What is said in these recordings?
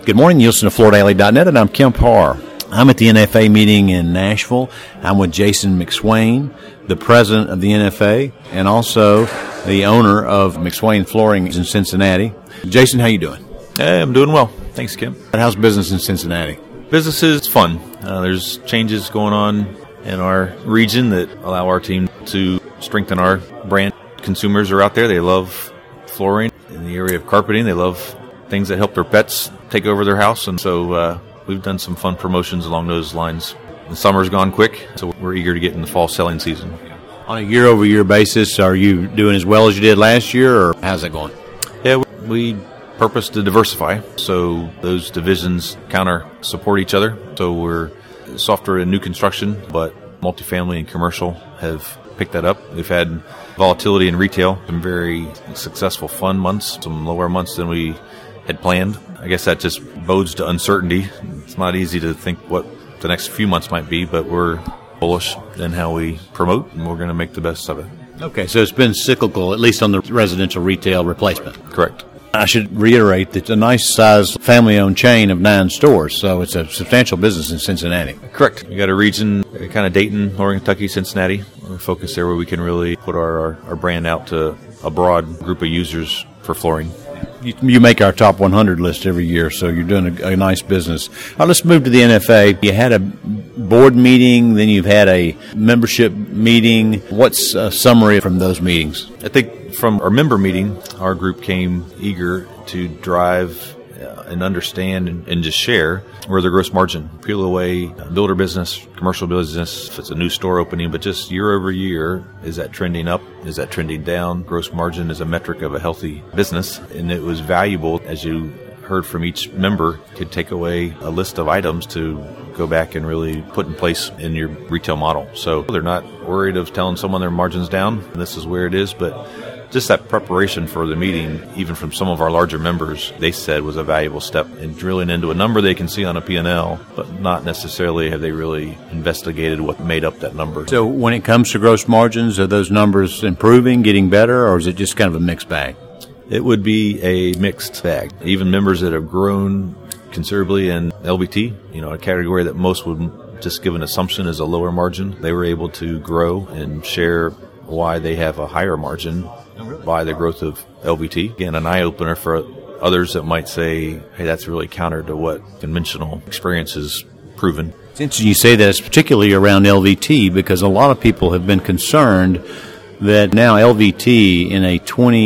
Good morning. You listen to FloorDaily.net, and I'm Kemp Harr. I'm at the NFA meeting in Nashville. I'm with Jason McSwain, the president of the NFA, and also the owner of McSwain Flooring in Cincinnati. Jason, how you doing? Hey, I'm doing well. Thanks, Kim. How's business in Cincinnati? Business is fun. There's changes going on in our region that allow our team to strengthen our brand. Consumers are out there. They love flooring. In the area of carpeting, they love things that help their pets take over their house. And so we've done some fun promotions along those lines. The summer's gone quick, so we're eager to get in the fall selling season. On a year-over-year basis, are you doing as well as you did last year, or how's it going? Yeah, we purpose to diversify, so those divisions counter-support each other. So we're softer in new construction, but multifamily and commercial have picked that up. We've had volatility in retail, some very successful fun months, some lower months than we had planned. I guess that just bodes to uncertainty. It's not easy to think what the next few months might be, but we're bullish in how we promote, and we're going to make the best of it. Okay, so it's been cyclical, at least on the residential retail replacement. Correct. I should reiterate that it's a nice-sized family-owned chain of 9 stores, so it's a substantial business in Cincinnati. Correct. We got a region, kind of Dayton, Northern Kentucky, Cincinnati. We're focused there where we can really put our brand out to a broad group of users for flooring. You make our top 100 list every year, so you're doing a nice business. Now, let's move to the NFA. You had a board meeting, then you've had a membership meeting. What's a summary from those meetings? I think from our member meeting, our group came eager to drive and understand and just share where the gross margin, peel away builder business, commercial business, if it's a new store opening, but just year over year, is that trending up? Is that trending down? Gross margin is a metric of a healthy business, and it was valuable, as you heard from each member, could take away a list of items to go back and really put in place in your retail model. So they're not worried of telling someone their margin's down, and this is where it is, but just that preparation for the meeting, even from some of our larger members, they said was a valuable step in drilling into a number they can see on a P&L, but not necessarily have they really investigated what made up that number. So when it comes to gross margins, are those numbers improving, getting better, or is it just kind of a mixed bag? It would be a mixed bag. Even members that have grown considerably in LVT, a category that most would just give an assumption is a lower margin, they were able to grow and share why they have a higher margin by the growth of LVT. Again, an eye-opener for others that might say, hey, that's really counter to what conventional experience has proven. It's interesting you say that, it's particularly around LVT, because a lot of people have been concerned that now LVT in a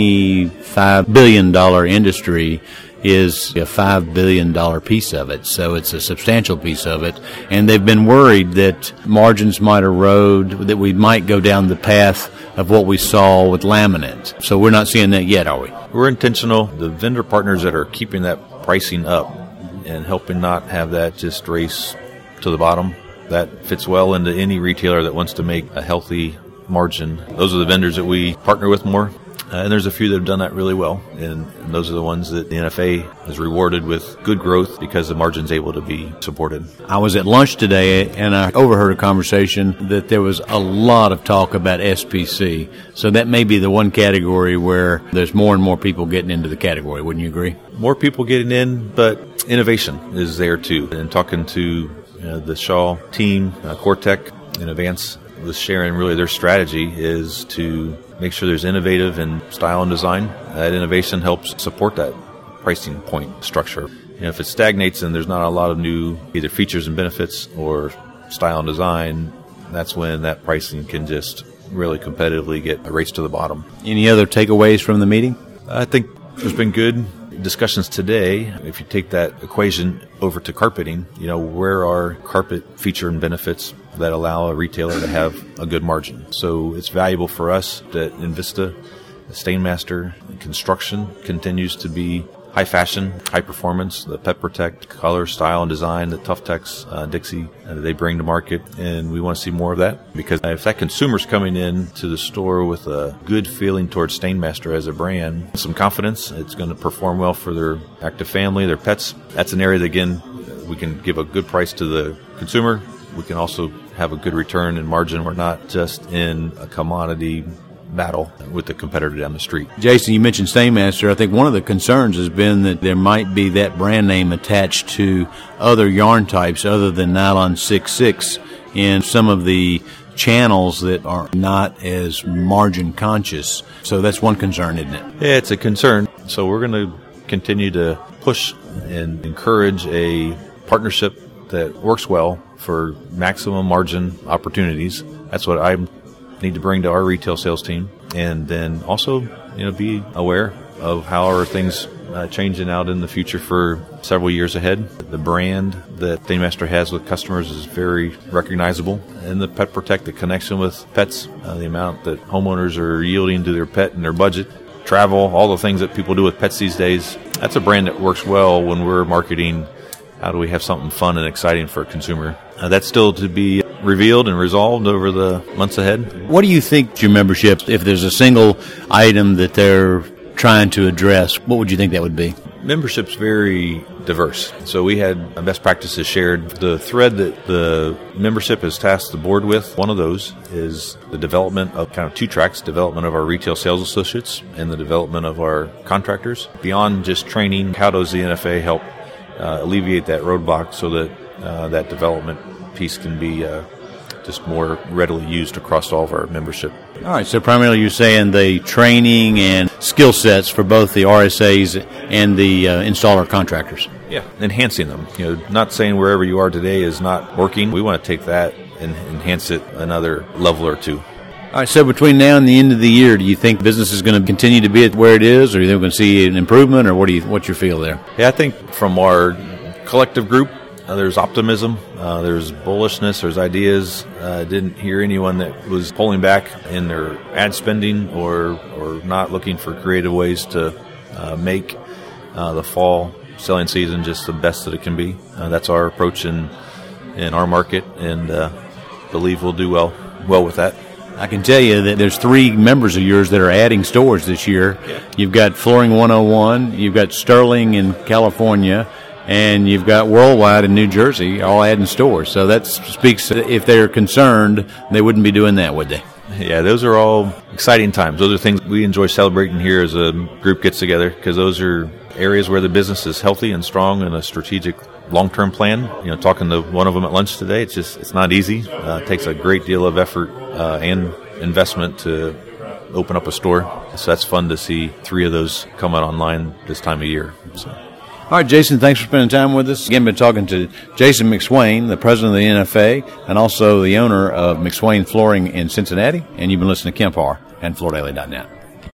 $25 billion industry is a $5 billion piece of it. So it's a substantial piece of it. And they've been worried that margins might erode, that we might go down the path of what we saw with laminate. So we're not seeing that yet, are we? We're intentional. The vendor partners that are keeping that pricing up and helping not have that just race to the bottom, that fits well into any retailer that wants to make a healthy margin. Those are the vendors that we partner with more. And there's a few that have done that really well, and those are the ones that the NFA has rewarded with good growth because the margin's able to be supported. I was at lunch today, and I overheard a conversation that there was a lot of talk about SPC. So that may be the one category where there's more and more people getting into the category. Wouldn't you agree? More people getting in, but innovation is there too. And talking to the Shaw team, Cortec, and Advance, was sharing really their strategy is to make sure there's innovative in style and design. That innovation helps support that pricing point structure. If it stagnates and there's not a lot of new either features and benefits or style and design, that's when that pricing can just really competitively get a race to the bottom. Any other takeaways from the meeting? I think there's been good discussions today. If you take that equation over to carpeting, where are carpet feature and benefits that allow a retailer to have a good margin? So it's valuable for us that Invista, Stainmaster, construction continues to be high fashion, high performance, the Pet Protect, color, style, and design, the Tough Tex, Dixie, they bring to market, and we want to see more of that, because if that consumer's coming in to the store with a good feeling towards Stainmaster as a brand, some confidence, it's going to perform well for their active family, their pets. That's an area that, again, we can give a good price to the consumer. We can also have a good return and margin. We're not just in a commodity battle with the competitor down the street. Jason, you mentioned Stainmaster. I think one of the concerns has been that there might be that brand name attached to other yarn types other than Nylon 6/6 in some of the channels that are not as margin conscious. So that's one concern, isn't it? Yeah, it's a concern. So we're going to continue to push and encourage a partnership that works well for maximum margin opportunities. That's what I need to bring to our retail sales team. And then also, be aware of how are things changing out in the future for several years ahead. The brand that Stainmaster has with customers is very recognizable. And the Pet Protect, the connection with pets, the amount that homeowners are yielding to their pet and their budget, travel, all the things that people do with pets these days, that's a brand that works well when we're marketing. How do we have something fun and exciting for a consumer? That's still to be revealed and resolved over the months ahead. What do you think your membership, if there's a single item that they're trying to address, what would you think that would be? Membership's very diverse. So we had best practices shared. The thread that the membership has tasked the board with, one of those is the development of kind of two tracks, development of our retail sales associates and the development of our contractors. Beyond just training, how does the NFA help alleviate that roadblock so that that development piece can be just more readily used across all of our membership. All right, so primarily you're saying the training and skill sets for both the RSAs and the installer contractors. Yeah, enhancing them. Not saying wherever you are today is not working. We want to take that and enhance it another level or two. All right, so between now and the end of the year, do you think business is going to continue to be where it is, or do you think we're going to see an improvement, or what's your feel there? Yeah, I think from our collective group, there's optimism, there's bullishness, there's ideas. Didn't hear anyone that was pulling back in their ad spending or not looking for creative ways to make the fall selling season just the best that it can be. That's our approach in our market, and believe we'll do well with that. I can tell you that there's 3 members of yours that are adding stores this year. Yeah. You've got Flooring 101, you've got Sterling in California, and you've got Worldwide in New Jersey, all adding stores. So that speaks, if they're concerned, they wouldn't be doing that, would they? Yeah, those are all exciting times. Those are things we enjoy celebrating here as a group gets together, because those are areas where the business is healthy and strong and a strategic long-term plan. Talking to one of them at lunch today, it's not easy. It takes a great deal of effort and investment to open up a store. So that's fun to see 3 of those come out online this time of year. So. All right, Jason, thanks for spending time with us. Again, been talking to Jason McSwain, the president of the NFA, and also the owner of McSwain Flooring in Cincinnati. And you've been listening to Kemp Harr and FloorDaily.net.